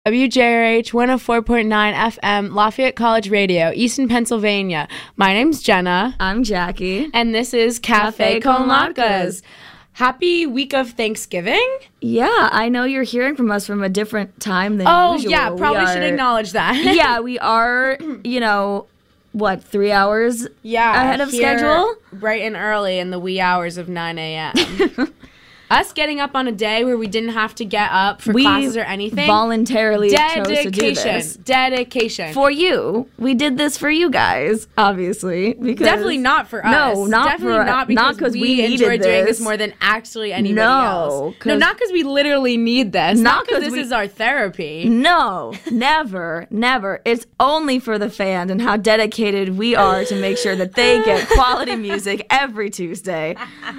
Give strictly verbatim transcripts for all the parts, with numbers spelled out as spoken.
W J R H one oh four point nine F M, Lafayette College Radio, Easton, Pennsylvania. My name's Jenna. I'm Jackie. And this is Cafe, Cafe con con Latkes. Happy week of Thanksgiving. Yeah, I know you're hearing from us from a different time than Oh, usual. yeah, probably We should are- acknowledge that. Yeah, we are, you know, what, three hours yeah, ahead of here, schedule? bright and early in the wee hours of nine a.m. Us getting up on a day where we didn't have to get up for We classes or anything. voluntarily chose to do Dedication. this. Dedication. For you. We did this for you guys, obviously. Because Definitely not for us. No, not Definitely for not not because 'cause we, we needed enjoy doing this this. more than actually anybody No, else. No, 'cause- not because we literally need this. Not Not because 'cause this we- is our therapy. No, never, never. It's only for the fans and how dedicated we are to make sure that they get quality music every Tuesday.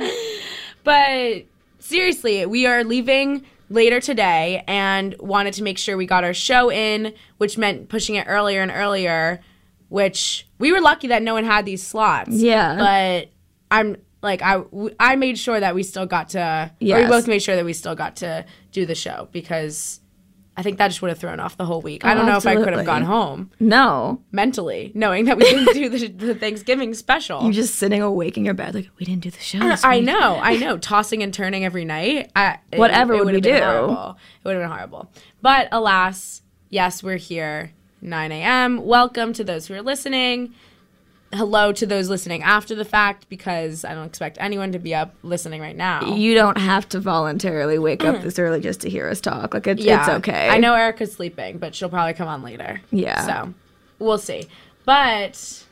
But seriously, we are leaving later today and wanted to make sure we got our show in, which meant pushing it earlier and earlier, which we were lucky that no one had these slots. Yeah. But I'm like, I, I made sure that we still got to, or we Yes. both made sure that we still got to do the show because I think that just would have thrown off the whole week. I Oh, don't know if I could have absolutely. gone home No. mentally knowing that we didn't do the, the Thanksgiving special. You're just sitting awake in your bed like, we didn't do the show this I week." know, I know. Tossing and turning every night. I, it- Whatever it would would we have been do? Horrible. It would have been horrible. But alas, yes, we're here, nine a.m. Welcome to those who are listening. Hello to those listening after the fact, because I don't expect anyone to be up listening right now. You don't have to voluntarily wake up this early just to hear us talk. Like, it, Yeah, it's okay. I know Erica's sleeping, but she'll probably come on later. Yeah. So we'll see. But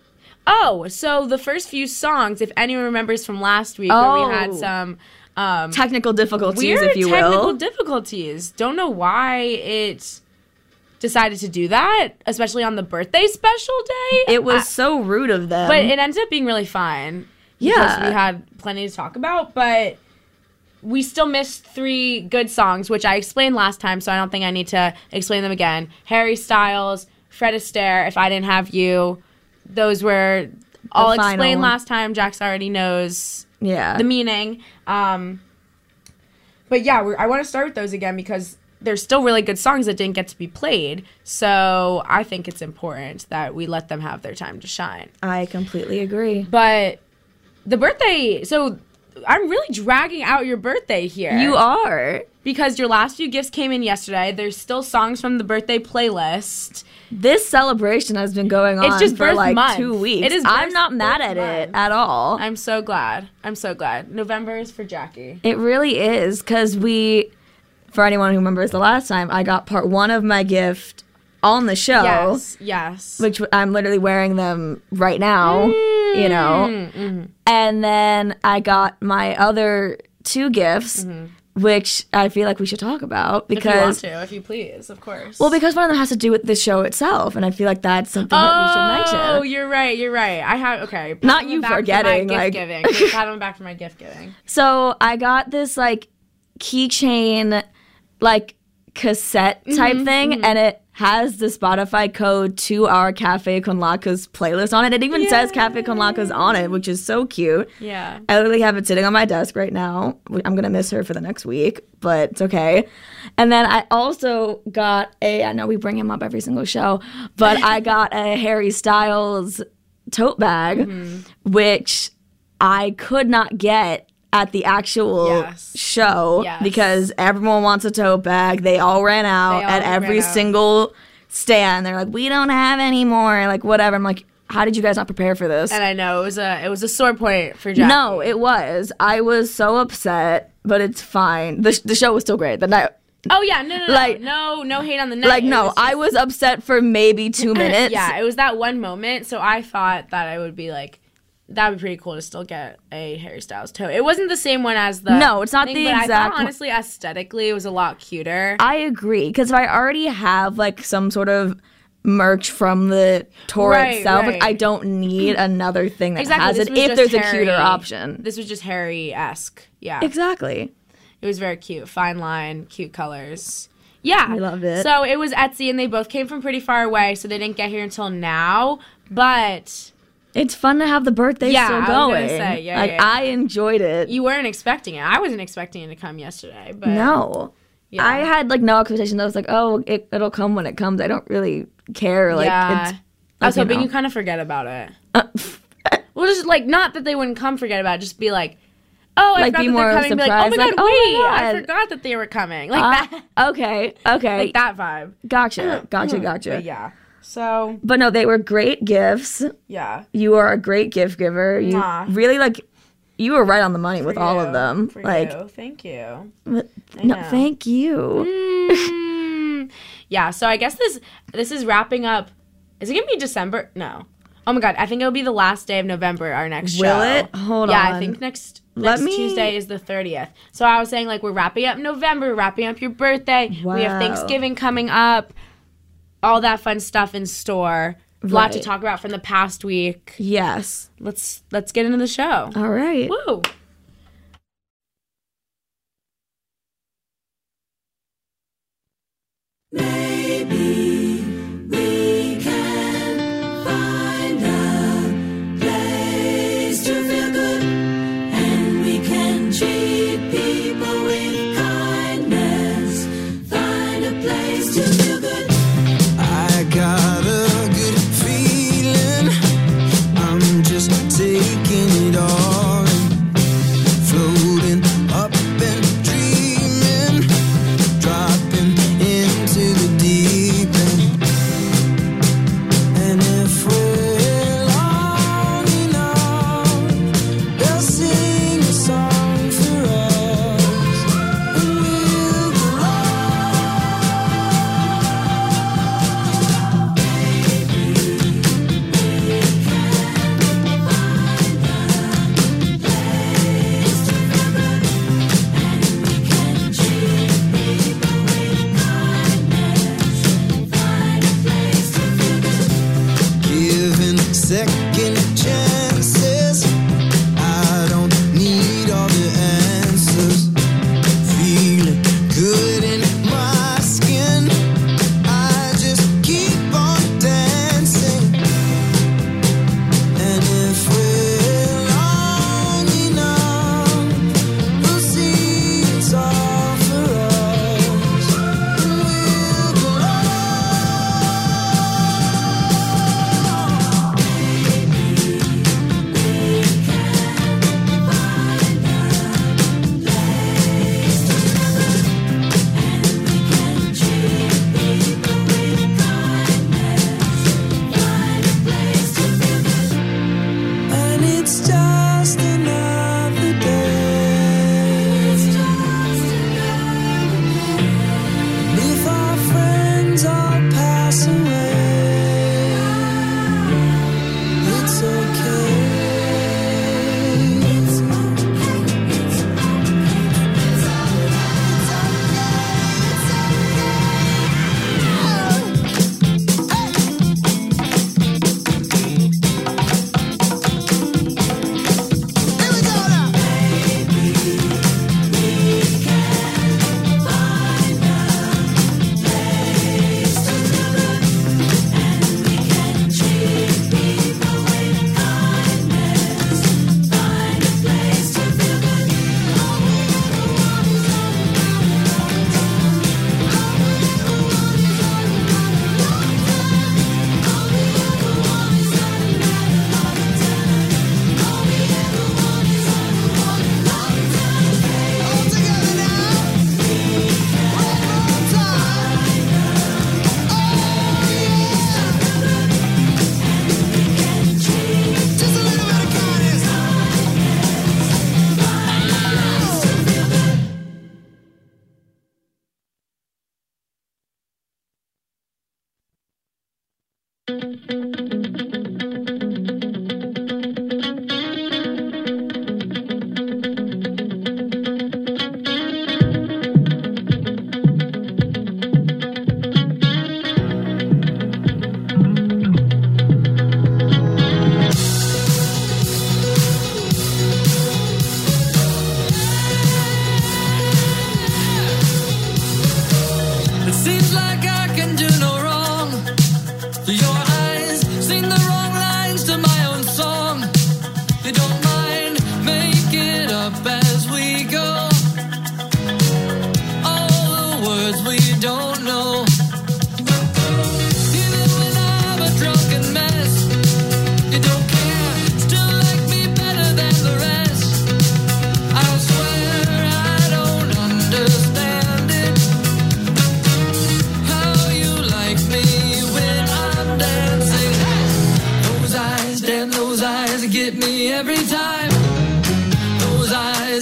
oh, so the first few songs, if anyone remembers from last week, where we had Oh. some um, Technical difficulties, weird if you technical will. difficulties. Don't know why it decided to do that, especially on the birthday special day. It was I- so rude of them. but it ended up being really fine. Yeah. Because we had plenty to talk about, but we still missed three good songs, which I explained last time, so I don't think I need to explain them again. Harry Styles, Fred Astaire, If I Didn't Have You. Those were all final. explained last time. Jax already knows yeah. the meaning. Um, but yeah, we're, I want to start with those again because there's still really good songs that didn't get to be played. So I think it's important that we let them have their time to shine. I completely agree. But the birthday, so I'm really dragging out your birthday here. You are. Because your last few gifts came in yesterday. There's still songs from the birthday playlist. This celebration has been going on It's just for birth like month. two weeks. It is I'm birth- not mad birth at it month. at all. I'm so glad. I'm so glad. November is for Jackie. It really is, because we, for anyone who remembers the last time, I got part one of my gift on the show, Yes, yes. which I'm literally wearing them right now, you know. Mm-hmm. And then I got my other two gifts, which I feel like we should talk about Mm-hmm. If you want because, to, if you please, of course. well, because one of them has to do with the show itself, and I feel like that's something that we should Oh, mention. you're right. You're right. I have okay. pat Not on you the back for forgetting, my like- gift giving. Pat on the back for my gift giving. So I got this like keychain, like cassette type Mm-hmm, thing, and it has the Spotify code to our Cafe con Latkes playlist on it. It even says Cafe con Latkes on it, which is so cute. Yeah. I literally have it sitting on my desk right now. I'm gonna miss her for the next week, but it's okay. And then I also got a, I know we bring him up every single show, but I got a Harry Styles tote bag, Mm-hmm. which I could not get at the actual Yes. show Yes. because everyone wants a tote bag. They all ran out They all at every ran out. single stand. They're like, we don't have any more. Like, whatever. I'm like, how did you guys not prepare for this? And I know it was a it was a sore point for Jackie. No, it was. I was so upset, but it's fine. The, the show was still great. The night, Oh yeah, no, no, no, Like- no, no hate on the night. like, It no, was I just- was upset for maybe two minutes. Yeah, it was that one moment. So I thought that I would be like, that would be pretty cool to still get a Harry Styles tote. It wasn't the same one as the No, it's not thing, the but I exact thought, one. honestly, aesthetically, it was a lot cuter. I agree. Because if I already have, like, some sort of merch from the tour Right, itself, like, right. I don't need another thing that Exactly. has this it was if just there's a Harry- cuter option. This was just Harry-esque. Yeah. Exactly. It was very cute. Fine line, cute colors. Yeah. I loved it. So it was Etsy, and they both came from pretty far away, so they didn't get here until now. But It's fun to have the birthday Yeah, still I was gonna going. say, yeah, like, yeah. I enjoyed it. you weren't expecting it. I wasn't expecting it to come yesterday. But no. Yeah. I had like no expectations. I was like, oh, it, it'll come when it comes. I don't really care. Like, yeah. it's, I was like, hoping know. you kind of forget about it. Uh, Well, just like not that they wouldn't come forget about it, just be like, oh, I Like, forgot be that more they're coming. Be like, oh my surprised, god, like, oh my wait, I God. forgot that they were coming. Like uh, that, okay, okay, like that vibe. gotcha, gotcha, gotcha. But yeah. So But no, they were great gifts. yeah. You are a great gift giver. You Mwah. really like. You were right on the money with For all you. of them. For like, you. Thank you. but- I no, know. thank you. Mm. Yeah. So I guess this this is wrapping up. Is it gonna be December? No. Oh my god, I think it'll be the last day of November, our next show. Will it? Hold yeah, on. I think next Let next me- Tuesday is the thirtieth. So I was saying, like, we're wrapping up November, wrapping up your birthday. We have Wow. Thanksgiving coming up. All that fun stuff in store. A lot to Right. talk about from the past week. Yes. Let's let's get into the show. All right. Woo! Maybe we can find a place to feel good, and we can treat people with kindness. Find a place to feel good. I got a good feeling. I'm just taking it all in. Floating up and dreaming. Dropping into the deep end. And if we're long enough, they'll sing a song for us. And we'll go giving second chances. I don't need all the answers. Feeling good in my skin. I just keep on dancing. And if we're long enough, we'll see it's all for us. And we'll go and it's just another day. If our friends all pass away, it's okay. Here we go now. All together now. One more time. Oh yeah. Just a little bit of kindness. It seems like I can do no wrong. Your eyes seem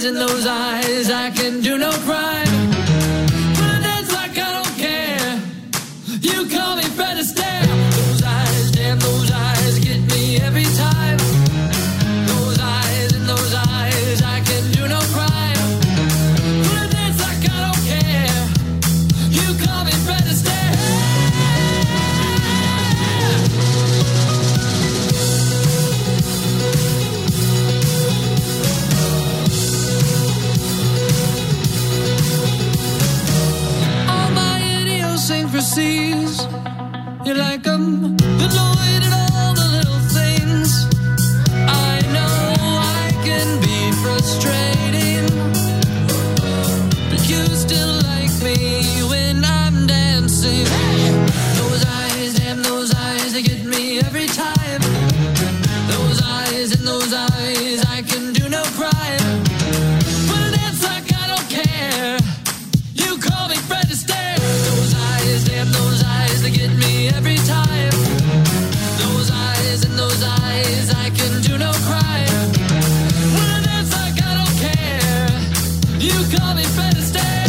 in those eyes, I can do no crime. But it's like I don't care. You call me Fred Astaire. Those eyes, damn those eyes, get me every time. Those eyes in those eyes, I can do no crime. But it's like I don't care. You call me Fred Astaire. Idiosyncrasies, you like them, annoyed at all the little things. I know I can be frustrating, but you still like me when I'm dancing. Those eyes, damn those eyes, they get me every time. Those eyes in those eyes, I can do no crime. But it's like I don't care. You call me Fred Astaire. Those eyes, damn those eyes, they get me every time. Those eyes in those eyes, I can do no crime. Well, that's like I don't care. You call me Fred Astaire.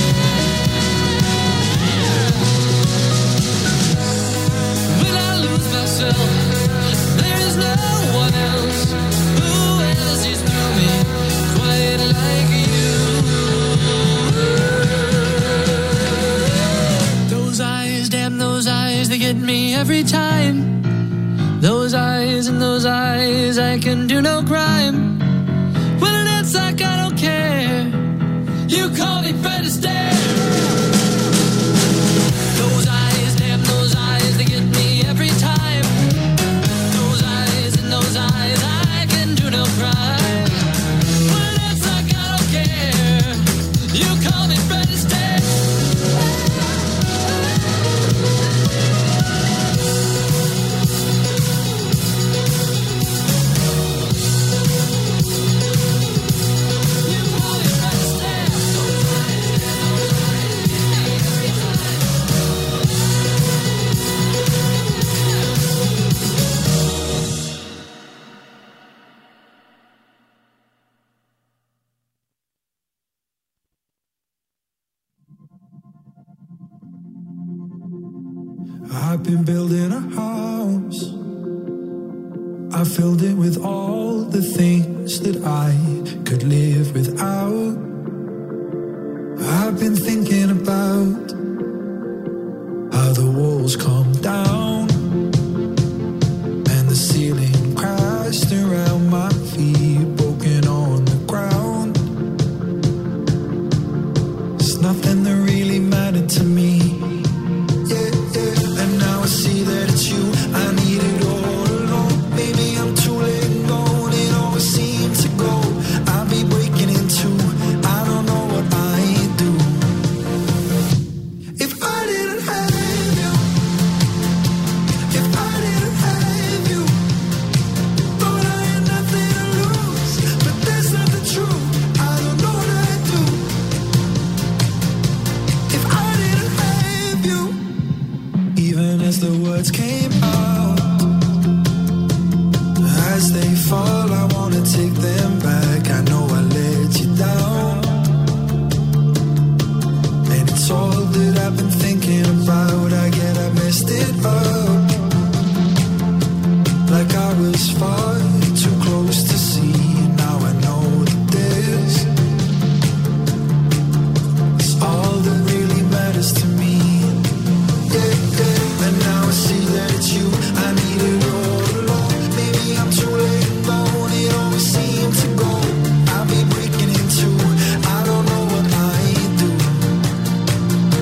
When I lose myself, there's no one else who ever sees through me quite like you. Those eyes, damn those eyes, they get me every time. Those eyes in those eyes, I can do no crime. Well, it's like I don't care. You call me Fred Astaire. Those eyes, damn those eyes, they get me every time. Those eyes in those eyes, I can do no crime. Well, it's like I don't care. You call me Fred Astaire. I've been building a house. I filled it with all the things that I could live without. I've been thinking about how the walls come down and the ceiling crashed around my feet, broken on the ground. There's nothing that really mattered to me. Yeah, yeah. And now I see that it's you I needed all along. Maybe I'm too late and gone. It always seems to go. I'll be breaking in two. I don't know what I'd do if I didn't have you. If I didn't have you. Thought I had nothing to lose, but that's not the truth. I don't know what I'd do if I didn't have you. Even as the words came out, as they fall, I wanna take them back. I know I let you down, and it's all that I've been thinking about. I get I messed it up, like I was far too close to see. Now I know that this is all that really matters to me. Yeah, yeah. And now I see that it's you I needed all along. Maybe I'm too late and gone. It always seemed to go. I'll be breaking in two. I don't know what I'd do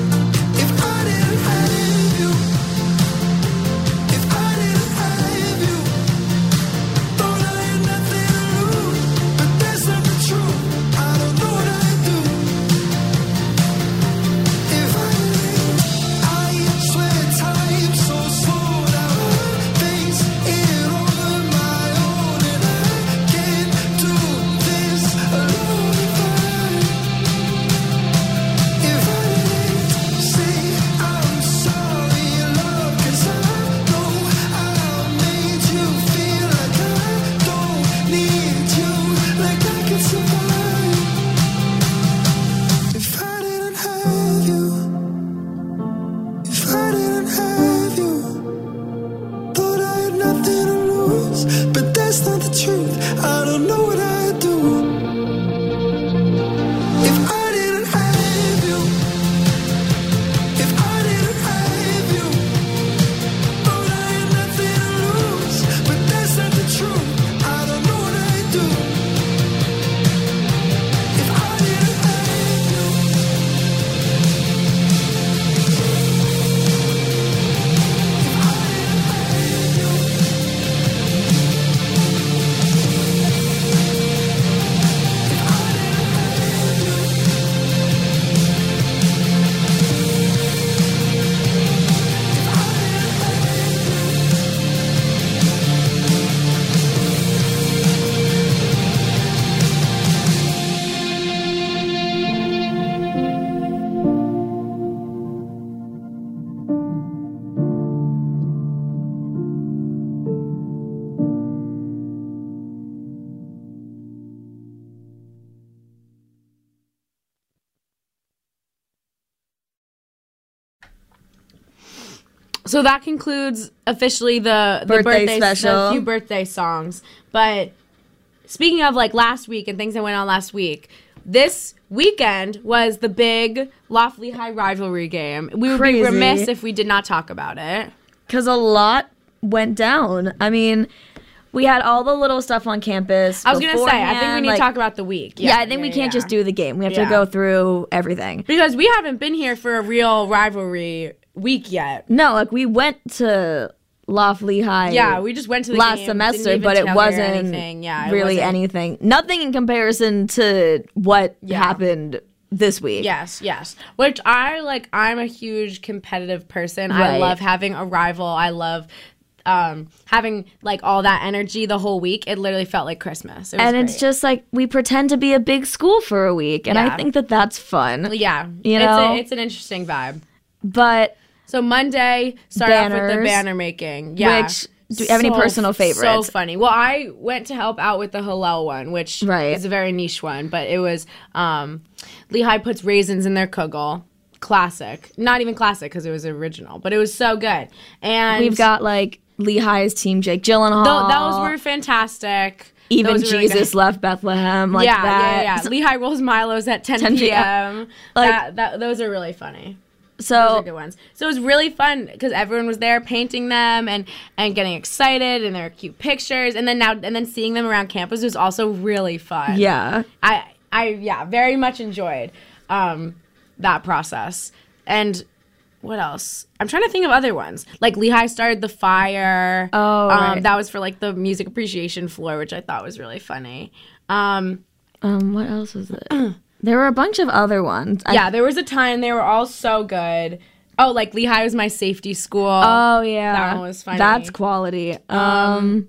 So that concludes officially the, the Birthday birthday special. the few birthday songs. But speaking of like last week and things that went on last week, this weekend was the big Loft Lehigh rivalry game. We would Crazy. be remiss if we did not talk about it. Because a lot went down. I mean, we had all the little stuff on campus. I was gonna say, I think we beforehand, need like- to talk about the week. Yeah, I think we yeah, can't yeah. just do the game. We have Yeah. to go through everything. because we haven't been here for a real rivalry week yet. No, like we went to Loft Lehigh. Yeah, we just went to the last game, semester, didn't even but it tell her wasn't anything. Yeah, it really wasn't- anything. Nothing in comparison to what Yeah. happened this week. Yes, yes. Which I like. I'm a huge competitive person. I Right. love having a rival. I love um, having like all that energy the whole week. It literally felt like Christmas. It was And it's great. just like we pretend to be a big school for a week, and I Yeah. think that that's fun. yeah, you it's know? a, it's an interesting vibe. But So Monday started off with the Banners, banner making. Yeah. which do you have any personal So favorites? funny. Well, I went to help out with the Hillel one, which Right. is a very niche one, but it was um, Lehigh puts raisins in their kugel. Classic. Not even classic because it was original, but it was so good. And We've got like Lehigh's team, Jake Gyllenhaal. Tho- those were fantastic. even Those were really Jesus good. left Bethlehem like yeah, that. yeah, yeah. Lehigh rolls Milos at ten, ten p.m. Like- that, that, those are really funny. Those So are good ones. So it was really fun because everyone was there painting them and, and getting excited, and there were cute pictures. And then now and then seeing them around campus was also really fun. yeah, I I yeah very much enjoyed um, that process. And what else? I'm trying to think of other ones. Like Lehigh started the fire. Oh, um, right. that was for like the music appreciation floor, which I thought was really funny. Um, um, what else was it? There were a bunch of other ones. I- yeah, there was a time they were all so good. Oh, like Lehigh was my safety school. Oh yeah, That one was funny. That's quality. Um,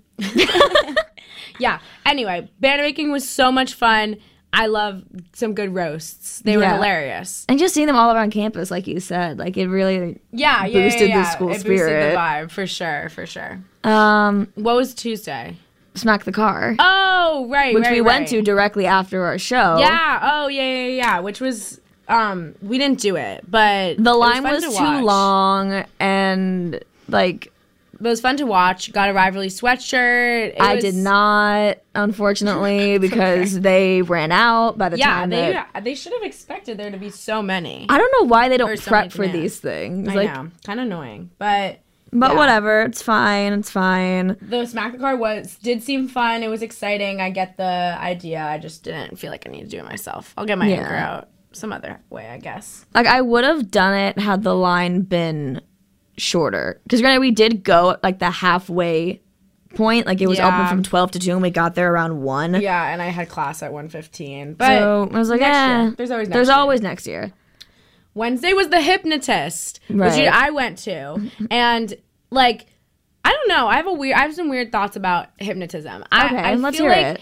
Yeah. Anyway, banner making was so much fun. I love some good roasts. They were Yeah. hilarious. and just seeing them all around campus, like you said, like it really. Yeah, yeah, Boosted yeah, the yeah. school it spirit. Boosted the vibe for sure, for sure. Um, What was Tuesday? smack the car, Oh, right, which right, we right. went to directly after our show. Yeah. Oh, yeah, yeah, yeah. Which was um, we didn't do it, but the it line fun was, to too watch. long, and like It was fun to watch. Got a rivalry sweatshirt. It I was- did not, unfortunately, because they ran out by the Yeah, time they that. they should have expected there to be so many. I don't know why they Or don't so prep many for demands. these things. I like, know, kind of annoying, but but yeah. whatever, it's fine. It's fine. the Smack the Car was did seem fun. It was exciting. I get the idea. I just didn't feel like I needed to do it myself. I'll get my Yeah. anchor out some other way, I guess. Like I would have done it had the line been shorter. Because granted, we did go at like the halfway point. Like it was open Yeah. from twelve to two, and we got there around one. Yeah, and I had class at one fifteen. But So I was like, next eh. year. There's always next There's year. always next year. Wednesday was the hypnotist, Right. which I went to, and like I don't know. I have a weird. I have some weird thoughts about hypnotism. I, Okay, I let's feel hear like it.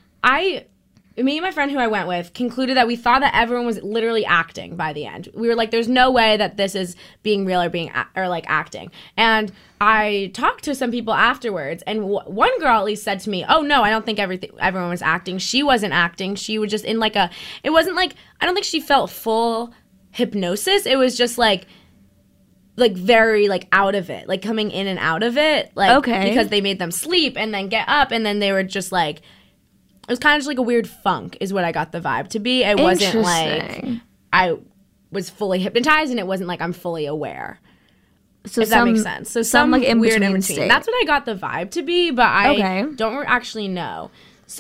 I, me and my friend who I went with concluded that we thought that everyone was literally acting by the end. We were like, "There's no way that this is being real or being a- or like acting." And I talked to some people afterwards, and w- one girl at least said to me, "Oh no, I don't think everything everyone was acting. She wasn't acting. She was just in like a. It wasn't like I don't think she felt full hypnosis. It was just like." like very like out of it, like coming in and out of it, like Okay. because they made them sleep and then get up and then they were just like it was kind of just like a weird funk is what I got the vibe to be. It wasn't like Interesting. I was fully hypnotized and it wasn't like I'm fully aware. So If some, that makes sense. So some some like in weird in between between. state. That's what I got the vibe to be, but I Okay. don't actually know.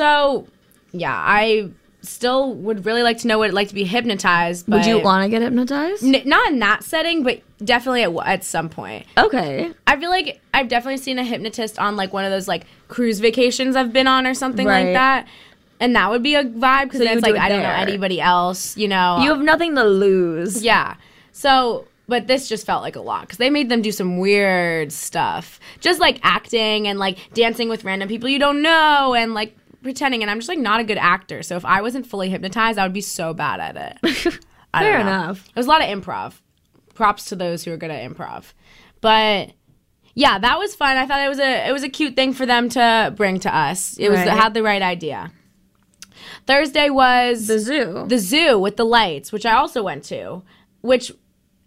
So yeah, I still would really like to know what it'd like to be hypnotized. But Would you want to get hypnotized? N- not in that setting, but definitely at, at some point. Okay. I feel like I've definitely seen a hypnotist on like one of those like cruise vacations I've been on or something Right. like that. And that would be a vibe because So then you it's would like do it I don't know there. anybody else, you know. You have nothing to lose. yeah. So, but this just felt like a lot because they made them do some weird stuff, just like acting and like dancing with random people you don't know and like pretending. And I'm just like not a good actor. So if I wasn't fully hypnotized, I would be so bad at it. I don't Fair know. enough. It was a lot of improv. Props to those who are good at improv. But yeah, that was fun. I thought it was a it was a cute thing for them to bring to us. It was Right. had the right idea. Thursday was The zoo. the zoo with the lights, which I also went to, which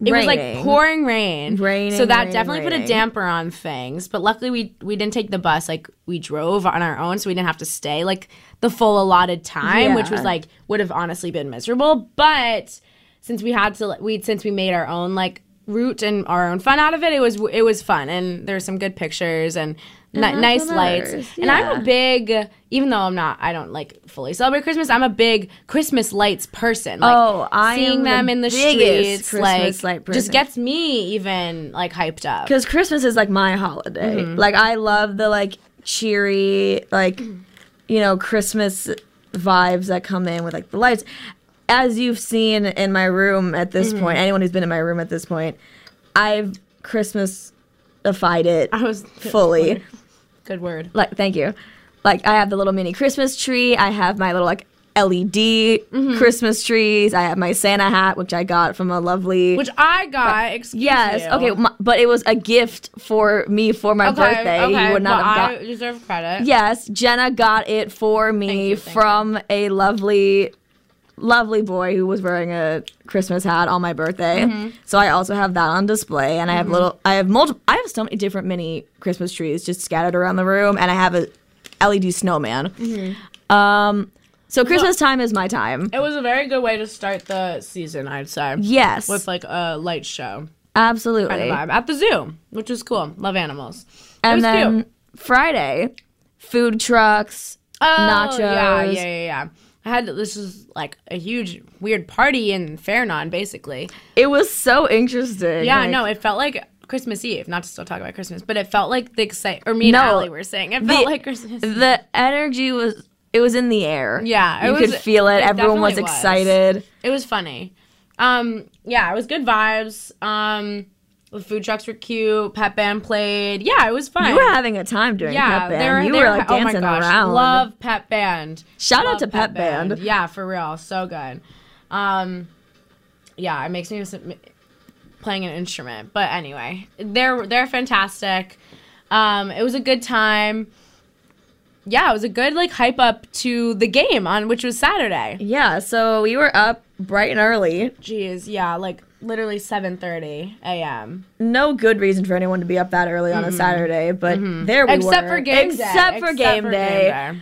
It was like Raining. pouring rain. Raining, So that raining, definitely put a raining. damper on things. But luckily we we didn't take the bus. Like we drove on our own, so we didn't have to stay like the full allotted time, which was Yeah. like would have honestly been miserable. But since we had to we since we made our own like route and our own fun out of it, it was it was fun, and there's some good pictures and ni- that's nice what lights. matters, And I'm yeah. a big, even though I'm not, I don't like fully celebrate Christmas. I'm a big Christmas lights person. Like, Oh, I seeing am the them in the biggest streets, Christmas like, light person. just gets me even like hyped up. Because Christmas is like my holiday. Mm-hmm. Like I love the like cheery, like you know, Christmas vibes that come in with like the lights. As you've seen in my room at this Mm-hmm. point, anyone who's been in my room at this point, I've Christmas-ified it I was fully. Good word. Like, thank you. Like I have the little mini Christmas tree. I have my little like L E D Mm-hmm. Christmas trees. I have my Santa hat, which I got from a lovely. Which I got. Excuse Yes. you. Okay. My, but it was a gift for me for my Okay, birthday. okay, You would not well, have got. I deserve credit. Yes, Jenna got it for me you, thank from a lovely, lovely boy who was wearing a Christmas hat on my birthday. Mm-hmm. So I also have that on display, and I have little. I have multiple. I have so many different mini Christmas trees just scattered around the room, and I have a L E D snowman. Mm-hmm. Um. So Christmas time is my time. It was a very good way to start the season, I'd say. Yes, With like a light show absolutely. kind of vibe at the zoo, which was cool. Love animals. It And was then cute. Friday, food trucks, Oh, nachos. Yeah, yeah, yeah, yeah. I had this was like a huge weird party in Fairnon, basically. It was so interesting. Yeah, like- no, it felt like Christmas Eve. Not to still talk about Christmas, but it felt like the excite. Or me and No, Allie were saying it felt the- like Christmas. The energy was. It was in the air. Yeah, it you was- could feel it. it Everyone was definitely was. excited. It was funny. Um, yeah, it was good vibes. Um, the food trucks were cute. Pep band played. Yeah, it was fun. You were having a time during yeah, Pep they Band. were, you they were were- like oh my dancing gosh, around. Love Pep Band. Shout out Love to Pep Band. Yeah, for real, so good. Um, yeah, it makes me miss playing an instrument. But anyway, they're they're fantastic. Um, it was a good time. Yeah, it was a good like hype up to the game on which was Saturday. Yeah, so we were up bright and early. Jeez, yeah, like literally seven thirty a.m. No good reason for anyone to be up that early on a Saturday, but there we Except were. for game day. Except for game day.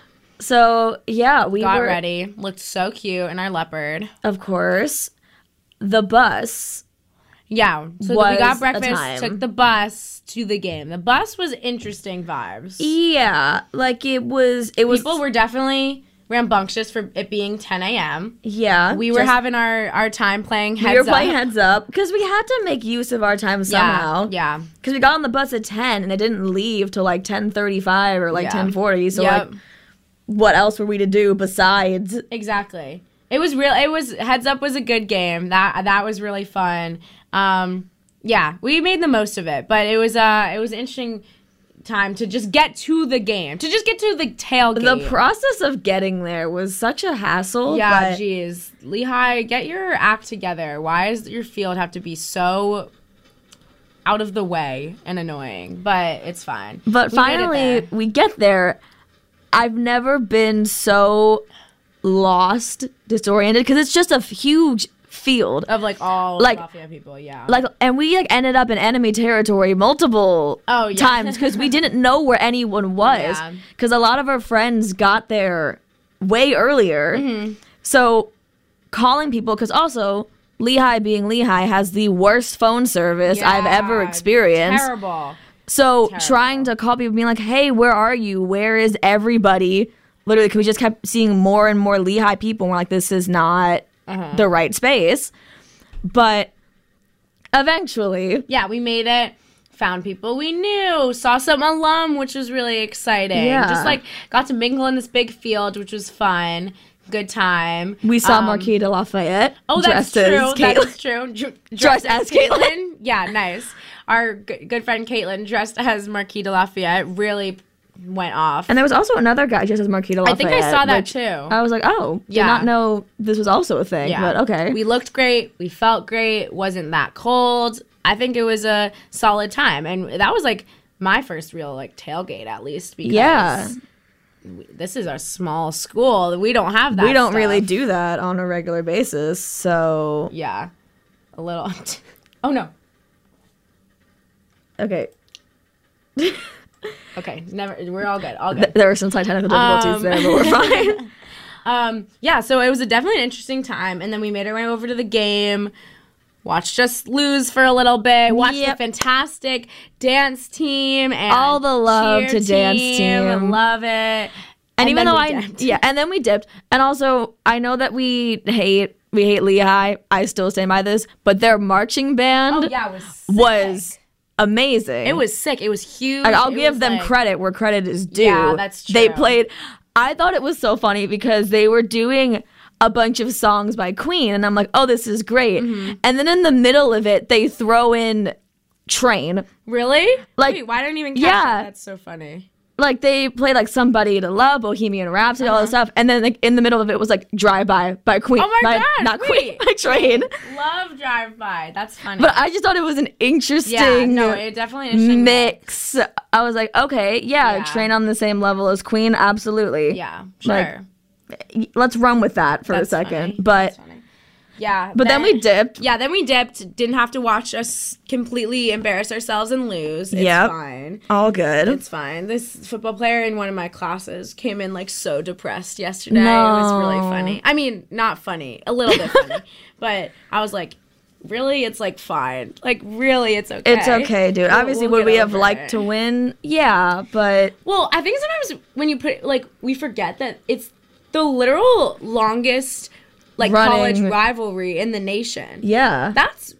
So yeah, we Got were ready. Looked so cute in our leopard. of course. The bus. Yeah. So Was we got a breakfast, time. took the bus to the game. The bus was interesting vibes. Yeah, like it was. It was. People were definitely rambunctious for it being ten a.m. yeah, We were just- having our, our time playing heads We were playing up. heads up because we had to make use of our time somehow. Yeah. Because we got on the bus at ten and it didn't leave till like ten thirty-five or like Yeah. ten forty. So Yep. like, what else were we to do besides? Exactly. It was real. It was heads up was a good game. That that was really fun. Um, yeah, we made the most of it. But it was uh it was an interesting time to just get to the game, to just get to the tailgate. The process of getting there was such a hassle. Yeah, but geez, Lehigh, get your act together. Why does your field have to be so out of the way and annoying? But it's fine. But We made it finally, there. we get there. I've never been so lost, disoriented, because it's just a huge field. Of like all Like- Lafayette people, yeah. Like, and we like ended up in enemy territory multiple Oh, yeah. times because we didn't know where anyone was. Yeah. Because a lot of our friends got there way earlier. Mm-hmm. So calling people, because also Lehigh being Lehigh has the worst phone service I've ever Yeah, experienced. Terrible. So Terrible. trying to call people, being like, "Hey, where are you? Where is everybody?" Literally, because we just kept seeing more and more Lehigh people. And we're like, "This is not Uh-huh. the right space." But eventually, Yeah, we made it. Found people we knew. Saw some alum, which was really exciting. Yeah. Just like got to mingle in this big field, which was fun. Good time. we saw Um, Marquis de Lafayette. Oh, that's dressed true. as That Caitlyn. is true. Dr- Dressed as Caitlyn. Yeah, nice. Our g- good friend Caitlin, dressed as Marquis de Lafayette, really went off. And there was also another guy dressed as Marquis de I Lafayette. think I saw that which too. I was like, "Oh, did Yeah. not know this was also a thing." yeah. But okay. We looked great. We felt great. Wasn't that cold. I think it was a solid time. And that was like my first real like tailgate, at least. Because Yeah. we- this is a small school. We don't have that we don't stuff. really do that on a regular basis. So Yeah. a little. Oh no. Okay. Okay, never. We're all good. All good. There were some slight technical difficulties Um, there, but we're fine. Um, yeah, so it was a definitely an interesting time, and then we made our way over to the game, watched us lose for a little bit, watched Yep. the fantastic dance team, and All the love cheer to dance team. Love it. And, And even then though we I dipped. yeah, and then we dipped. And also, I know that we hate we hate Lehigh. I still stand by this, but their marching band Oh yeah, it was sick. was amazing. It was sick. It was huge. Like, I'll It give was, them like- credit where credit is due. Yeah, that's They true. played. I thought it was so funny because they were doing a bunch of songs by Queen, and I'm like, oh, this is great. Mm-hmm. And then in the middle of it, they throw in Train. Really? Like, Wait, why didn't even catch yeah. that? That's so funny. Like, they played like Somebody to Love, Bohemian Rhapsody, all this Uh-huh. stuff, and then like in the middle of it was like Drive By by Queen. Oh my by, gosh, not Queen, wait. by Train. Love Drive By. That's funny. But I just thought it was an interesting yeah, no, it definitely an interesting mix. I was like, okay, yeah, Yeah. Train on the same level as Queen, absolutely. Yeah, sure. Like, let's run with that for That's a second. funny. But That's funny. Yeah, but then we dipped. Yeah, then we dipped. Didn't have to watch us completely embarrass ourselves and lose. It's Yep. fine. All good. It's fine. This football player in one of my classes came in like so depressed yesterday. It was really No. funny. I mean, not funny, a little bit funny, but I was like, really, it's like fine. Like really, it's okay. It's okay, dude. We'll- Obviously, we'll would get we have over liked it. to win? Yeah, but Well, I think sometimes when you put like we forget that it's the literal longest like college Running. rivalry in the nation. yeah. That's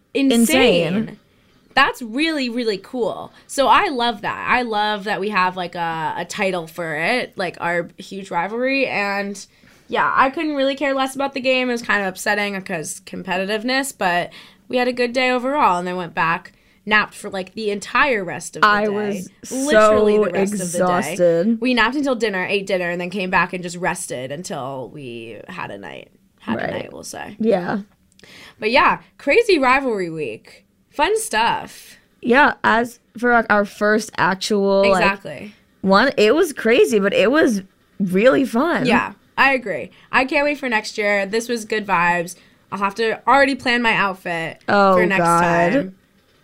insane. Insane. That's really, really cool. So I love that. I love that we have like a, a title for it, like our huge rivalry. And yeah, I couldn't really care less about the game. It was kind of upsetting because competitiveness, but we had a good day overall. And then went back, napped for like the entire rest of the I day. was Literally so the rest of the day. exhausted. We napped until dinner, ate dinner, and then came back and just rested until we had a night. Had Right. a night, we'll say. Yeah. But yeah, crazy rivalry week. Fun stuff. Yeah, as for like, our first actual like, Exactly. one, it was crazy, but it was really fun. Yeah, I agree. I can't wait for next year. This was good vibes. I'll have to already plan my outfit Oh, for next God. time.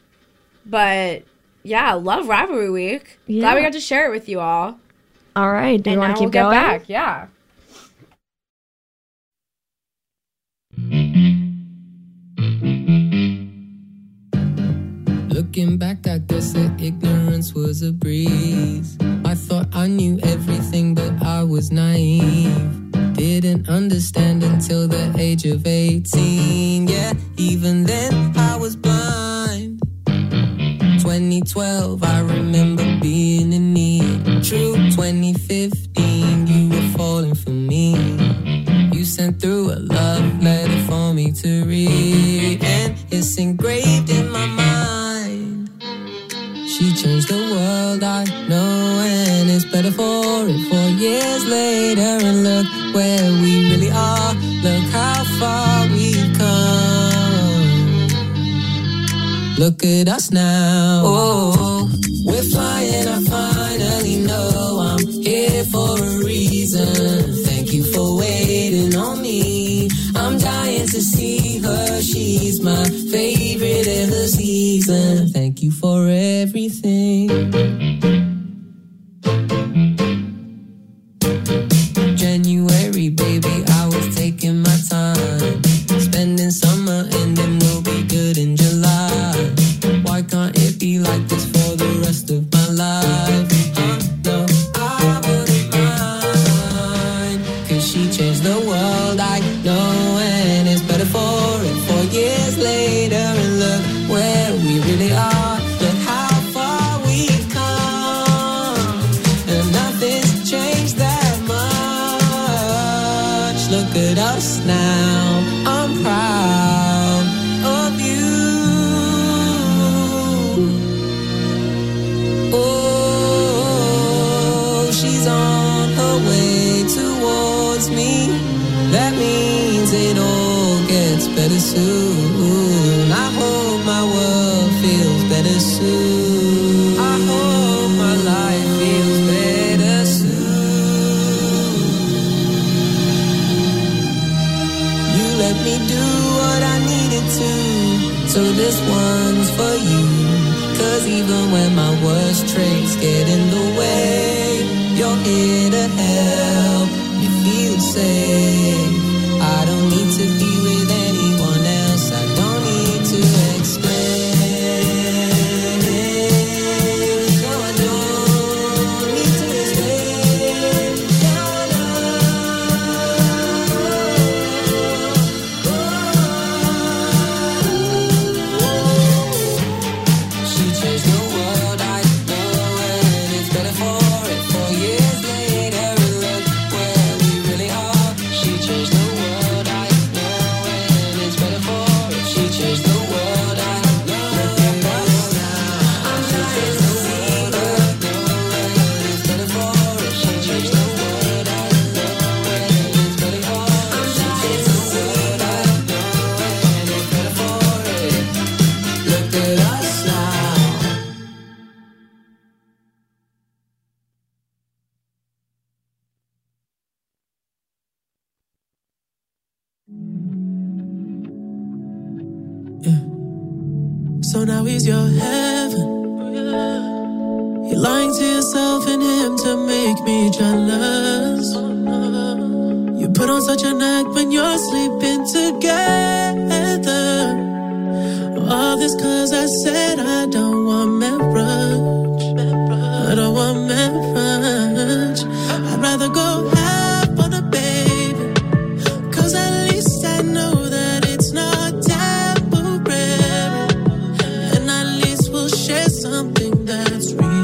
But yeah, love rivalry week. Glad Yeah. we got to share it with you all. All right. Do you and want now to keep we'll get going? back. Yeah. Looking back, I guess that ignorance was a breeze. I thought I knew everything, but I was naive. Didn't understand until the age of eighteen. Yeah, even then I was blind. twenty twelve, I remember being in need. True, twenty fifteen, you were falling for me. You sent through a love letter for me to read, and it's engraved in my mind. She changed the world, I know, and it's better for it. Four years later, and look where we really are. Look how far we've come. Look at us now. Oh, we're flying, I finally know I'm here for a reason. Thank you for waiting on me. I'm dying to see her. She's my favorite of the season. Thank you for everything. January, baby, I was taking my time. Spending summer and then we'll be good in July. Why can't it be like this for the rest of my life? Uh, no, I wouldn't mind. Cause she changed the world, I know, and it's better for it. Four years later, and look where we really are. Look how far we've come, and nothing's changed that much. Look at us now, I'm proud of you. Oh, she's on her way towards me. That means it all gets better soon. I hope my world feels better soon. I hope my life feels better soon. You let me do what I needed to. Cause even when my worst traits get in the way, you're here to help me feel safe. I don't need to be with anyone else. I don't need to explain. No, I don't need to explain. No, no. She changed the world, I know it. It's better for it. Four years later, look where we really are. She changed the world, I know it. It's better for it. She changed the world, I know it. Look at us now. She changed the world, I know it. It's better for it. She changed the world, I know it. It's better for it. She changed the world, I know it. It's better for it. Look at us now. So now he's your heaven. You're lying to yourself and him to make me jealous. You put on such an act when you're sleeping together. All this cause I said I don't want marriage. I don't want marriage. I'd rather go half on a baby. Cause at least I know that it's not temporary. And at least we'll share something that's real.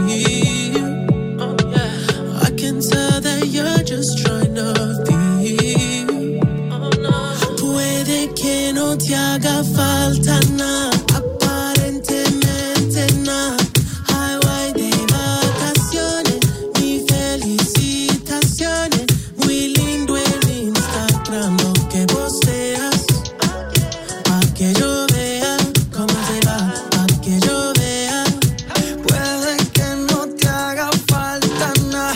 I can tell that you're just trying to feel. Puede que no te haga falta nada, aparentemente nada. Highway de vacaciones, mi felicitaciones. Muy lindo el Instagram lo que posteas. Pa' que yo vea cómo te va, pa' que yo vea. Puede que no te haga falta nada,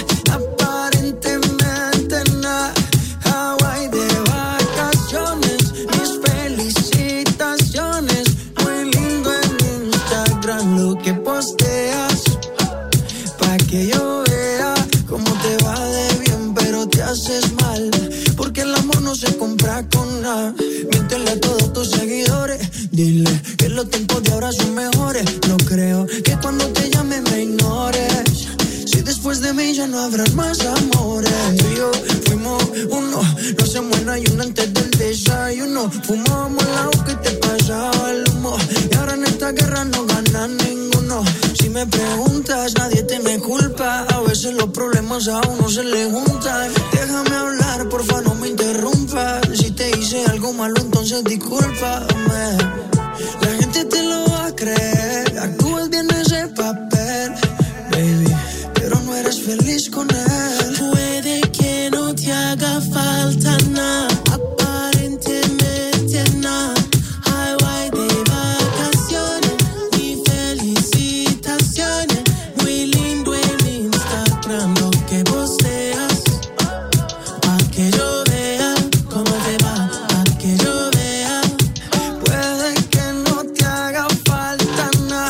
aparentemente nada. Hawaii de vacaciones, mis felicitaciones. Muy lindo en Instagram lo que posteas. Pa' que yo vea cómo te va de bien, pero te haces mal. Porque el amor no se compra con nada. Míntele a todos tus seguidores. Dile que los tiempos de ahora son mejores. No creo que cuando te llame me ignores. Si después de mí ya no habrán más amores. Tú y yo fuimos uno. No se muera y uno antes del desayuno. Fumábamos la hoja y te pasaba el humo. Y ahora en esta guerra no gana ninguno. Si me preguntas, nadie tiene culpa. A veces los problemas a uno se le juntan. Déjame hablar, porfa, no me interrumpas. Si te hice algo malo, entonces discúlpame. La gente te lo va a creer. Actúas bien ese papel, baby, pero no eres feliz con él. Puede que no te haga falta nada, aparentemente nada. Highway de vacaciones, mi felicitaciones. Muy lindo el Instagram lo que posteas. Pa' que yo vea cómo te va, pa' que yo vea. Puede que no te haga falta nada,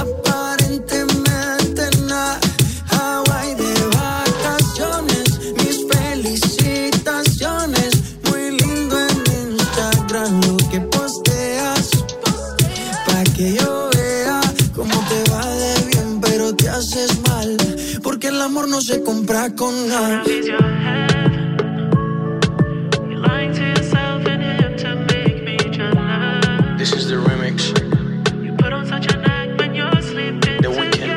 aparentemente nada. Hawaii de vacaciones, mis felicitaciones. Muy lindo en Instagram lo que posteas. Pa' que yo vea cómo te va de bien, pero te haces mal. Porque el amor no se compra con nada. This is the remix. The Weeknd.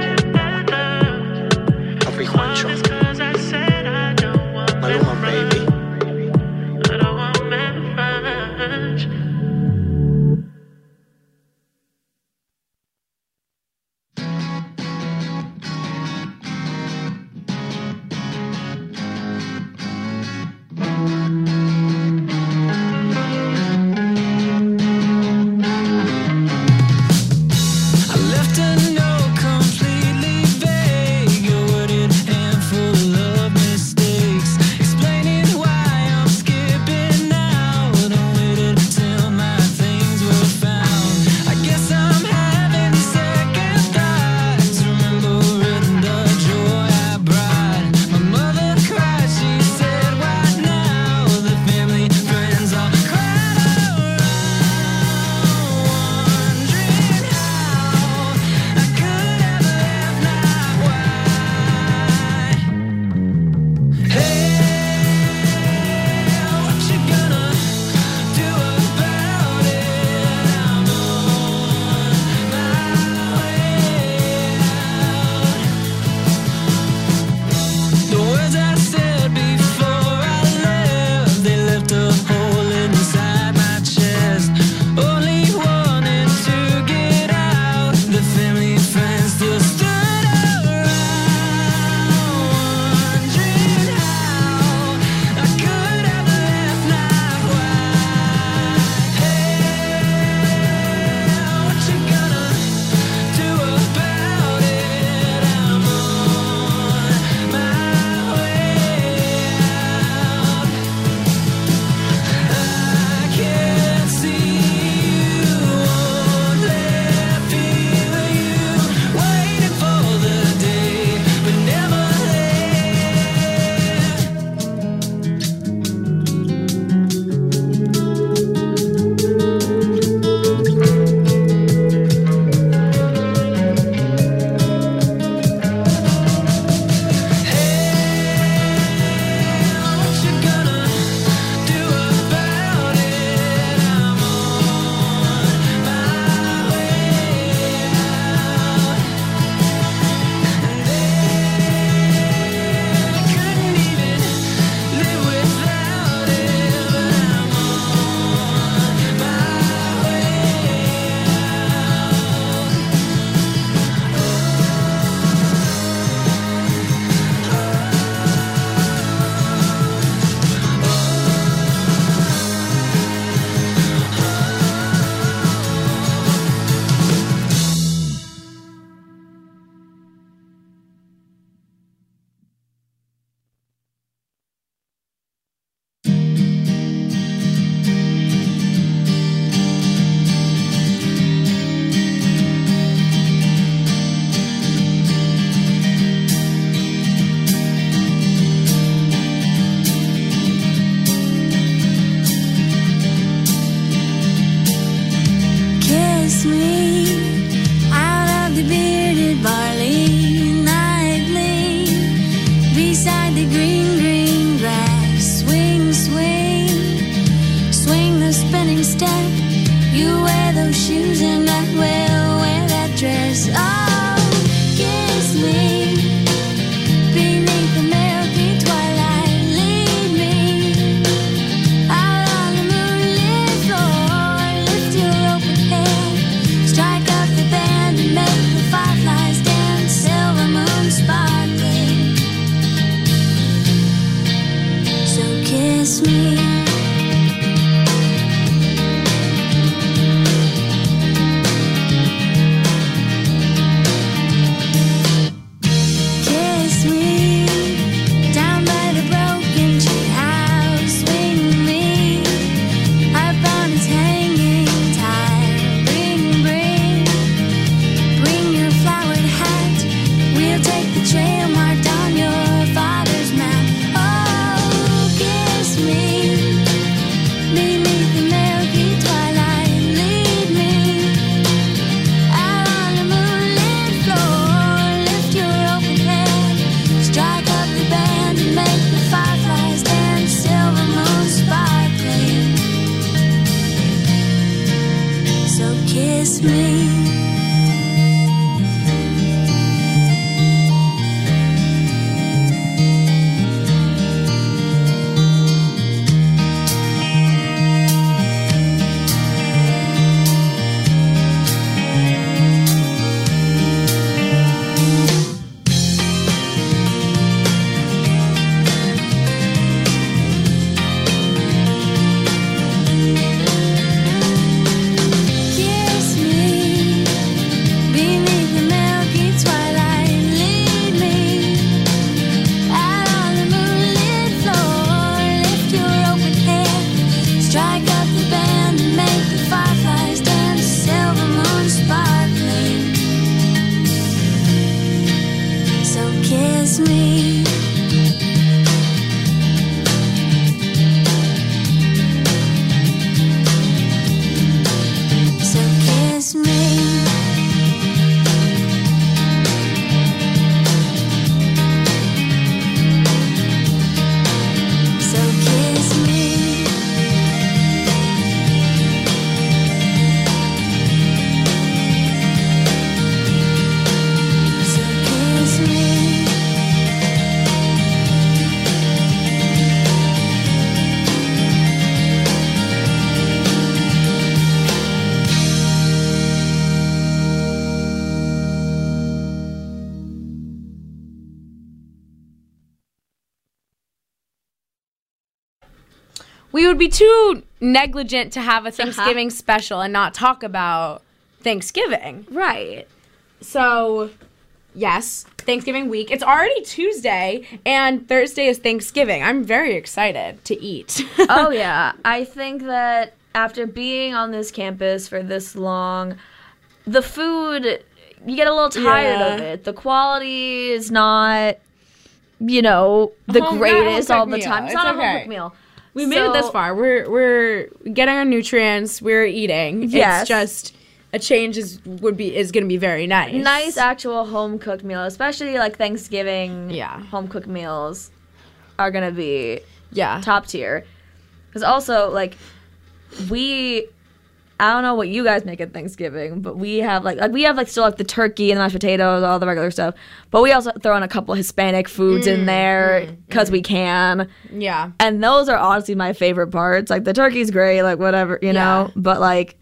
Papi Juancho. Maluma, baby. me beneath the milky twilight. Lead me out on the moonlit floor. Lift your open hand, strike up the band and make the fireflies dance. Silver moon sparkling. So kiss me. Kiss me down by the broken tree house. Swing me, our bond is hanging tight. Bring, bring, bring your flowered hat. We'll take the trail marked on your father's map. Oh, kiss me beneath the milky twilight. Lead me out on the moonlit floor. Lift your open hand, strike up the band and make the fireflies dance. Silver moon sparkling. So kiss me. Kiss me beneath the milky twilight. Lead me out on the moonlit floor. Lift your open hand, strike up the band and make the fireflies dance. Silver moon sparkling. So kiss me. So kiss me. So kiss me. So kiss me. We would be too negligent to have a Thanksgiving special and not talk about Thanksgiving. Right. So, yes, Thanksgiving week. It's already Tuesday, and Thursday is Thanksgiving. I'm very excited to eat. Oh yeah, I think that after being on this campus for this long, the food, you get a little tired Yeah. of it. The quality is not, you know, the Home- not greatest all home-cooked the meal. time. It's, It's not a okay. home cooked meal. We made it this So- far. We're we're getting our nutrients. We're eating. Yes. It's just a change is would be is going to be very nice. Nice actual home cooked meal, especially like Thanksgiving. Yeah. Home cooked meals are gonna be Yeah. top tier. Because also like we, I don't know what you guys make at Thanksgiving, but we have like, like we have like still like the turkey and the mashed potatoes, all the regular stuff. But we also throw in a couple Hispanic foods in there because we can. Yeah. And those are honestly my favorite parts. Like the turkey's great, like whatever, you know. Yeah. But like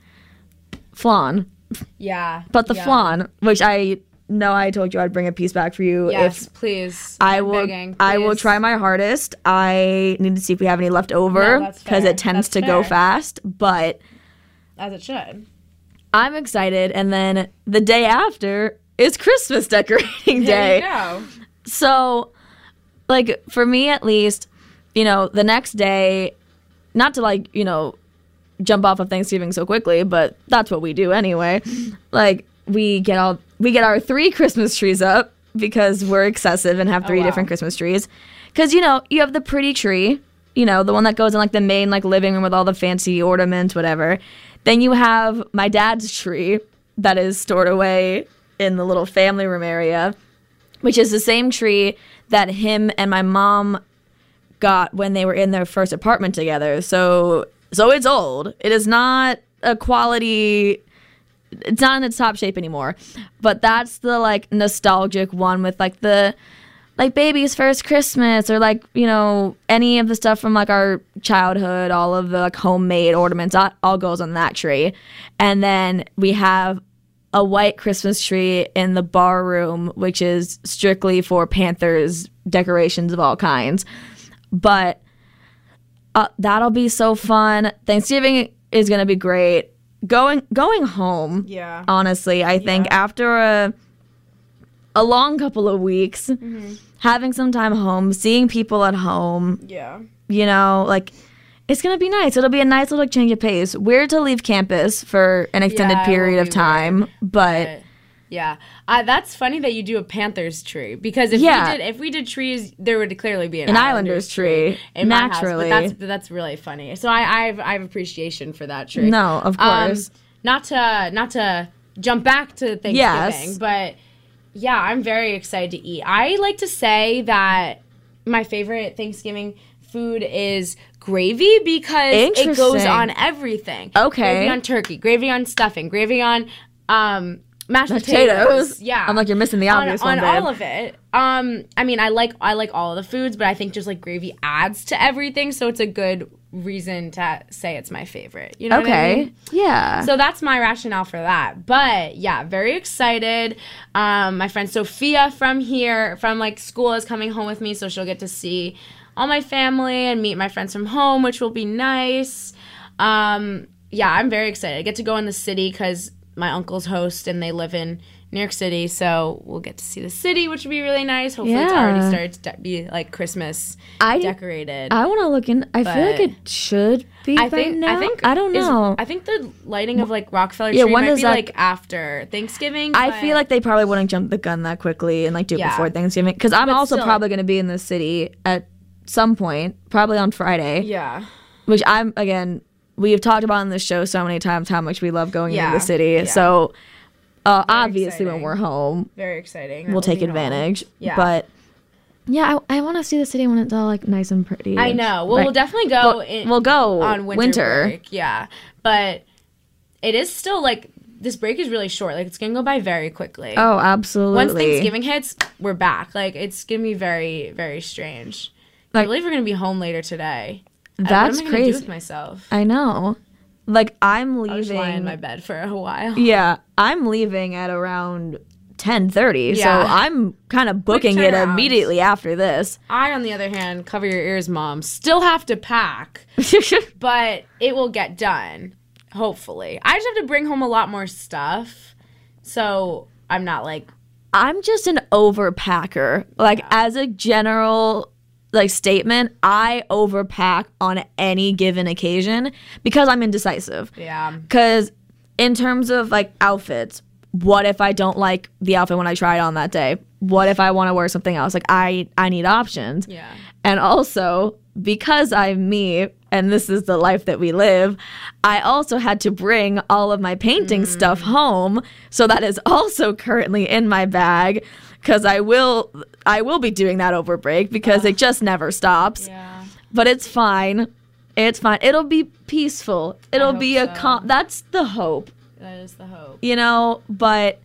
flan. Yeah. But the yeah. flan, which I know I told you I'd bring a piece back for you. Yes, If please. I I'm will, begging, I will please. try my hardest. I need to see if we have any left over No, that's because fair. it tends That's to go fair. fast. But As it should. I'm excited. And then the day after is Christmas decorating day. There you go. So, like, for me at least, you know, the next day, not to, like, you know, jump off of Thanksgiving so quickly, but that's what we do anyway. Like, we get all, we get our three Christmas trees up because we're excessive and have three wow. different Christmas trees. Because, you know, you have the pretty tree, you know, the one that goes in, like, the main, like, living room with all the fancy ornaments, whatever. Then you have my dad's tree that is stored away in the little family room area, which is the same tree that him and my mom got when they were in their first apartment together. So so it's old. It is not a quality it's not in its top shape anymore. But that's the like nostalgic one with like the like baby's first Christmas, or like, you know, any of the stuff from like our childhood, all of the like homemade ornaments, that all goes on that tree. And then we have a white Christmas tree in the bar room, which is strictly for Panthers decorations of all kinds. But uh, that'll be so fun. Thanksgiving is going to be great. Going going home, Yeah. honestly, I think after a a long couple of weeks, having some time home, seeing people at home, Yeah. you know, like, it's going to be nice. It'll be a nice little change of pace. Weird to leave campus for an extended Yeah, it period will of be time, weird. but But, yeah, uh, that's funny that you do a Panthers tree, because if Yeah. we did if we did trees, there would clearly be an, an Islanders tree, in my house, naturally. but that's that's really funny. So I I have, I have appreciation for that tree. No, of Um, course. not to not to jump back to Thanksgiving, Yes. but yeah, I'm very excited to eat. I like to say that my favorite Thanksgiving food is gravy, because it goes Interesting. on everything. Okay. Gravy on turkey, gravy on stuffing, gravy on um, mashed Potatoes. potatoes. Yeah. I'm like, you're missing the obvious on, one, on babe. all of it. Um, I mean, I like I like all of the foods, but I think just like gravy adds to everything, so it's a good reason to say it's my favorite. You know what I Okay. mean? Yeah. So that's my rationale for that. But yeah, very excited. Um, my friend Sophia from here, from like school, is coming home with me, so she'll get to see all my family and meet my friends from home, which will be nice. Um, yeah, I'm very excited. I get to go in the city because my uncles host and they live in New York City, so we'll get to see the city, which will be really nice. Hopefully it's already Yeah. started to de- be like Christmas I- decorated. I want to look in. I feel like But- it should be I right think now. I think I don't is- know. I think the lighting of like Rockefeller Yeah, tree when might does be that- like after Thanksgiving. I but- feel like they probably wouldn't jump the gun that quickly and like do it Yeah. before Thanksgiving, because I'm But also still. probably going to be in the city at some point, probably on Friday. yeah, Which I'm again, we have talked about on this show so many times how much we love going Yeah. into the city. Yeah. So uh, obviously, when exciting. we're home, very exciting. we'll take advantage. Yeah. But yeah, I, I want to see the city when it's all like nice and pretty. I know. Well, Like, we'll definitely go. we'll- in, we'll go on winter, winter. break. Yeah, but it is still like this break is really short. Like it's gonna go by very quickly. Oh, absolutely. Once Thanksgiving hits, we're back. Like it's gonna be very, very strange. I Like- believe we're gonna be home later today. Uh, That's what am I gonna crazy. do with myself? I know. Like I'm I'll just lie in leaving. my bed for a while. Yeah, I'm leaving at around ten thirty, Yeah. so I'm kind of booking it turnaround. immediately after this. I, on the other hand, cover your ears, mom. Still have to pack, but it will get done. Hopefully, I just have to bring home a lot more stuff, so I'm not like I'm just an overpacker. Like as a general like statement, I overpack on any given occasion because I'm indecisive. yeah. Because in terms of like outfits, what if I don't like the outfit when I try it on that day? What if I want to wear something else? Like I I need options. Yeah. And also, because I'm me and this is the life that we live, I also had to bring all of my painting Mm. stuff home. So that is also currently in my bag because I will I will be doing that over break because it just never stops. Yeah. But it's fine. It's fine. It'll be peaceful. It'll hope be a so. com- that's the hope, That is the hope. you know, but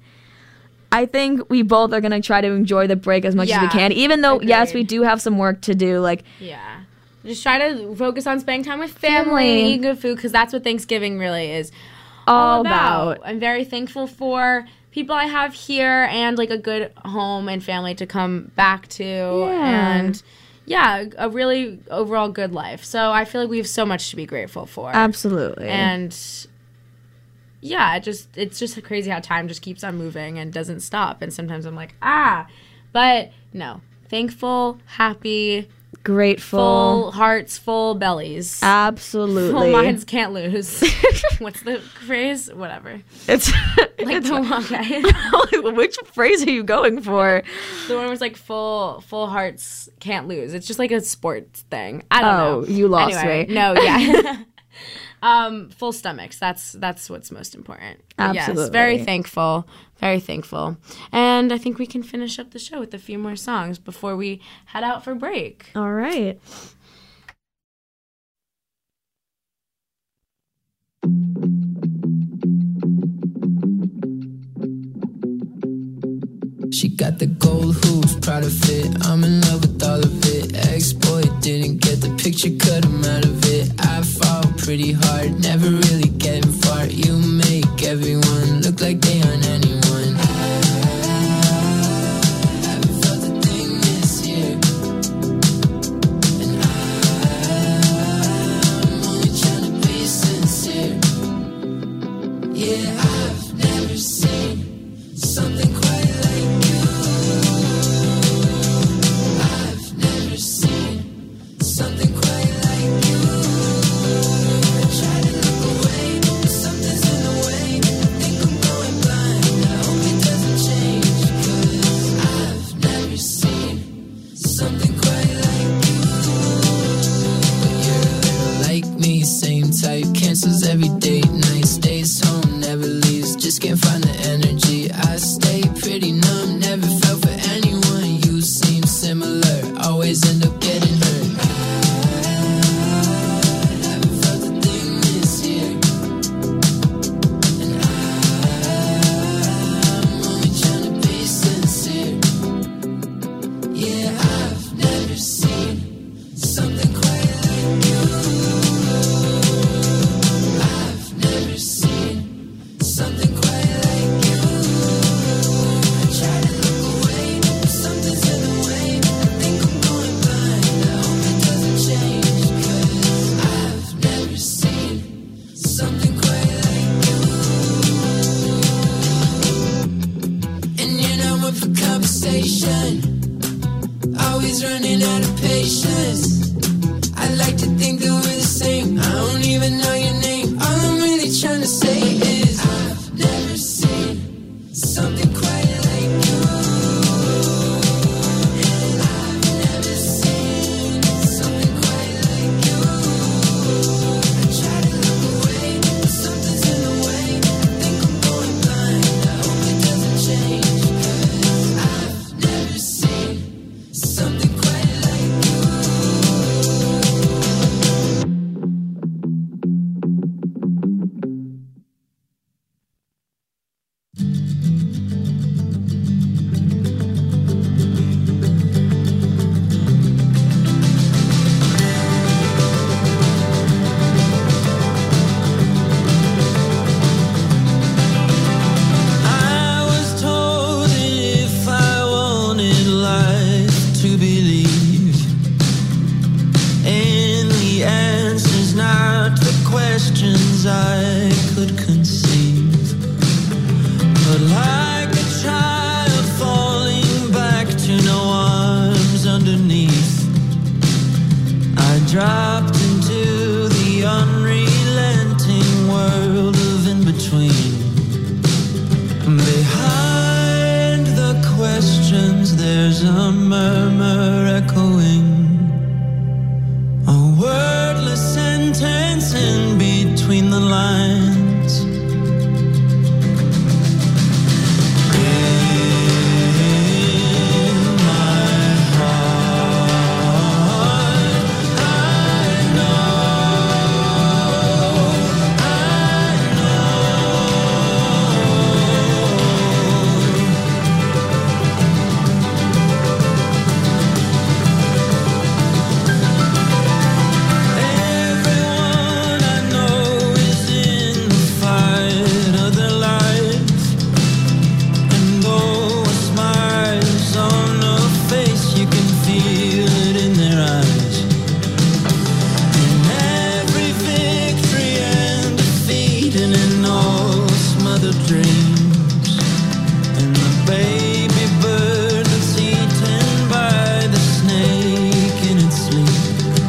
I think we both are going to try to enjoy the break as much as we Yeah, can, even though, yes, agreed. we do have some work to do. Like, Yeah. Just try to focus on spending time with family, Family. eating good food, because that's what Thanksgiving really is all all about. about. I'm very thankful for people I have here and like a good home and family to come back to. Yeah. And yeah, a really overall good life. So I feel like we have so much to be grateful for. Absolutely. And yeah, it just it's just crazy how time just keeps on moving and doesn't stop. And sometimes I'm like, ah, but no, thankful, happy, Grateful. full hearts, full bellies. Absolutely. Full minds can't lose. What's the phrase? Whatever. It's Like the okay. which phrase are you going for? The one was like full full hearts can't lose. It's just like a sports thing. I don't Oh, know. you lost Anyway, me. No, yeah. um, full stomachs. That's that's what's most important. But Yes, Absolutely. very thankful. Very thankful. And I think we can finish up the show with a few more songs before we head out for break. All right. She got the gold hoops, Prada fit. I'm in love with all of it. Ex-boy didn't get the picture, cut him out of it. I fall pretty hard, never really getting far. You make everyone look like they aren't anyone. I haven't felt a thing this year. And I'm only trying to be sincere. Yeah, I've never seen something quite like you. I've never seen something quite like you. I try to look away, but something's in the way. I think I'm going blind. I hope it doesn't change, 'cause I've never seen something quite like you. But you're a little like me, same type. Cancels every date night, stays home, never leaves. Just can't find the energy. I stay pretty numb, never felt for anyone. You seem similar, always end up getting hurt. I haven't felt a thing this year. And I'm only trying to be sincere. Yeah, I've never seen something quite like you. I've never seen something quite like you. I try to look away, but something's in the way. I think I'm going blind. I hope it doesn't change, 'cause I've never seen something quite like you. And you're not one for conversation, always running out of patience. I like to think that we're the same. I don't even know your name. All I'm really trying to say is I've never seen something quite like you. And I've never seen something quite like you. I try to look away, but something's in the way. I think I'm going blind. I hope it doesn't change, 'cause I've never seen something quite like you. I was told that if I wanted life to believe in the answers, not the questions I could conceive, but like a child falling back to no arms underneath, I dropped into the unrelenting world of in-between. Behind the questions, there's a murmur echoing, a wordless sentence in between the lines. In my heart, I know, I Everyone I know is in the fight of their life, and though a smile's on her face, you can feel it in their eyes. In every victory and defeat, and in all smothered dreams, and the baby bird that's eaten by the snake in its sleep.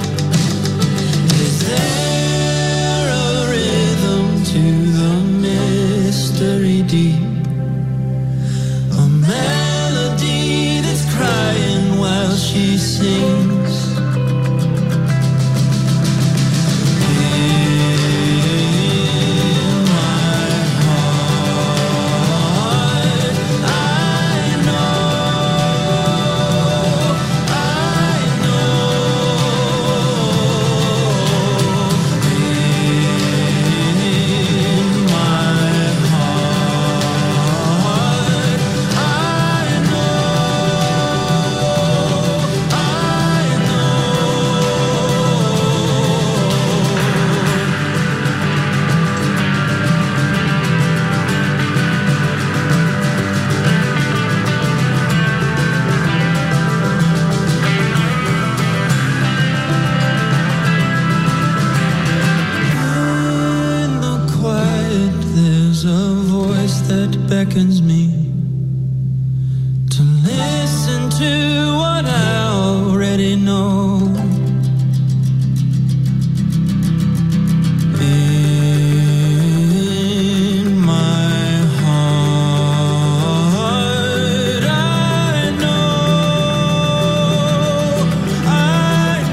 Is there a rhythm to the mystery deep? A melody that's crying while she sings. In my heart, I know, I know. In my heart, I know. to what I already know. In my heart, I know, I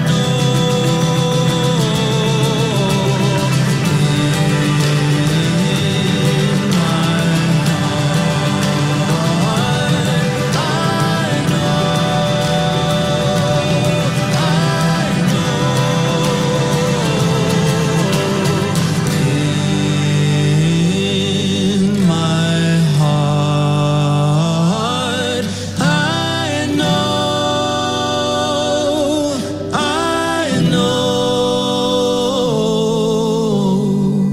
in my heart, I know, I know.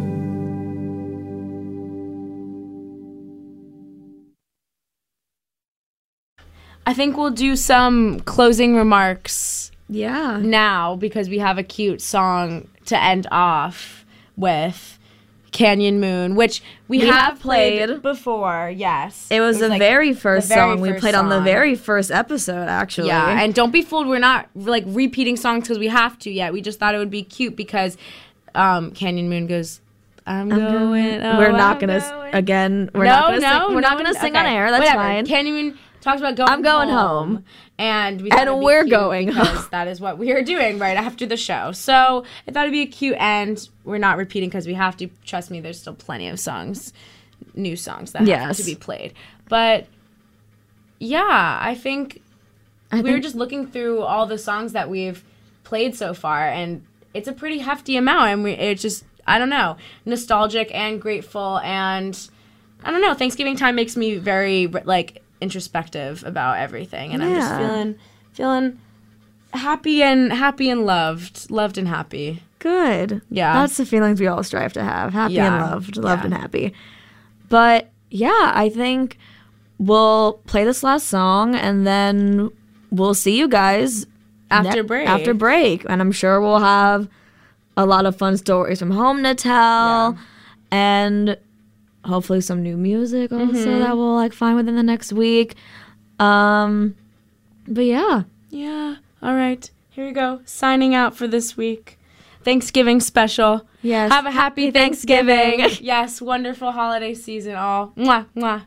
I think we'll do some closing remarks Yeah. now because we have a cute song to end off with, Canyon Moon, which we, We have, have played. played. before. Yes, It was, the like very first the very song we first played on the song. very first episode, actually. Yeah, and don't be fooled. We're not like repeating songs because we have to yet. We just thought it would be cute because um, Canyon Moon goes, I'm, going. Oh, we're not I'm gonna going. again. We're no, not gonna no, sing. We're not no, gonna sing on okay, air. That's whatever. fine. Canyon Moon talks about going. I'm going home, home. and we And thought it'd be we're cute going because home. that is what we are doing right after the show. So I thought it'd be a cute end. We're not repeating because we have to. Trust me, there's still plenty of songs, new songs that have Yes. to be played. But yeah, I think I we were think- just looking through all the songs that we've played so far, and it's a pretty hefty amount. And we, it's just, I don't know, nostalgic and grateful, and I don't know. Thanksgiving time makes me very like introspective about everything, and I'm just Yeah. feeling, feeling happy and happy and loved, loved and happy. Good. Yeah. That's the feelings we all strive to have. Happy Yeah. and loved. Loved Yeah. and happy. But yeah, I think we'll play this last song and then we'll see you guys After break. After break. And I'm sure we'll have a lot of fun stories from home to tell and hopefully some new music also Mm-hmm. that we'll like find within the next week. Um but yeah. Yeah. All right. Here we go. Signing out for this week. Thanksgiving special. Yes. Have a happy Happy Thanksgiving. Thanksgiving. Yes. Wonderful holiday season all. Mwah, mwah.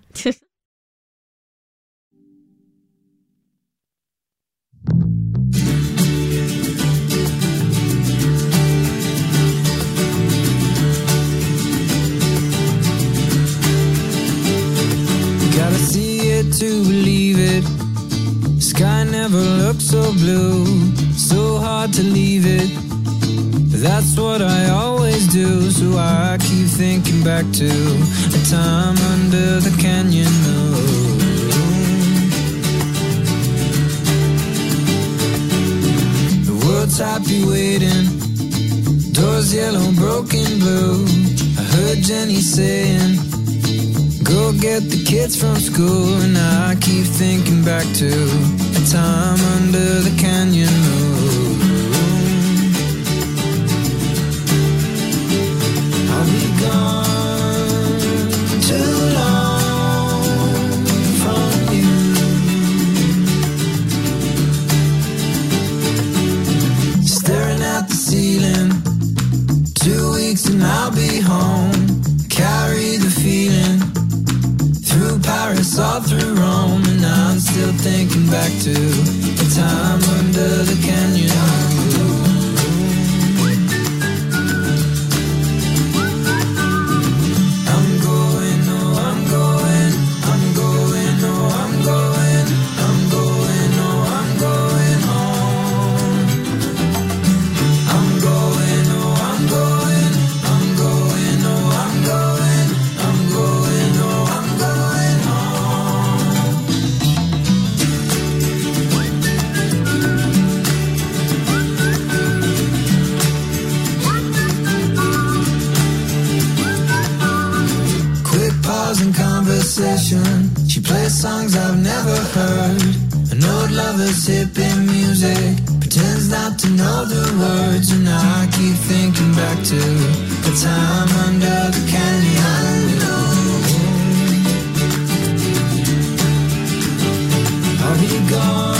Gotta see it to believe it. Sky never looked so blue, so hard to leave it. That's what I always do, so I keep thinking back to a time under the canyon moon. The world's happy waiting, doors yellow, broken blue. I heard Jenny saying, go get the kids from school, and I keep thinking back to a time under the canyon moon. I'll be gone too long from you. Staring at the ceiling, two weeks and I'll be home. Carry the feeling through Paris, all through Rome, and I'm still thinking back to the time under the canyon. I'm going, oh, I'm going, I'm going, oh, I'm going, I'm going, oh, I'm going home. I'm going, oh, I'm going, I'm going, oh, I'm going, I'm going, oh, I'm going home. Quick pause in conversation. She plays songs I've never heard. An old lover's hippie music. Pretends not to know the words. And I keep thinking back to the time under the canyon. I'll be gone.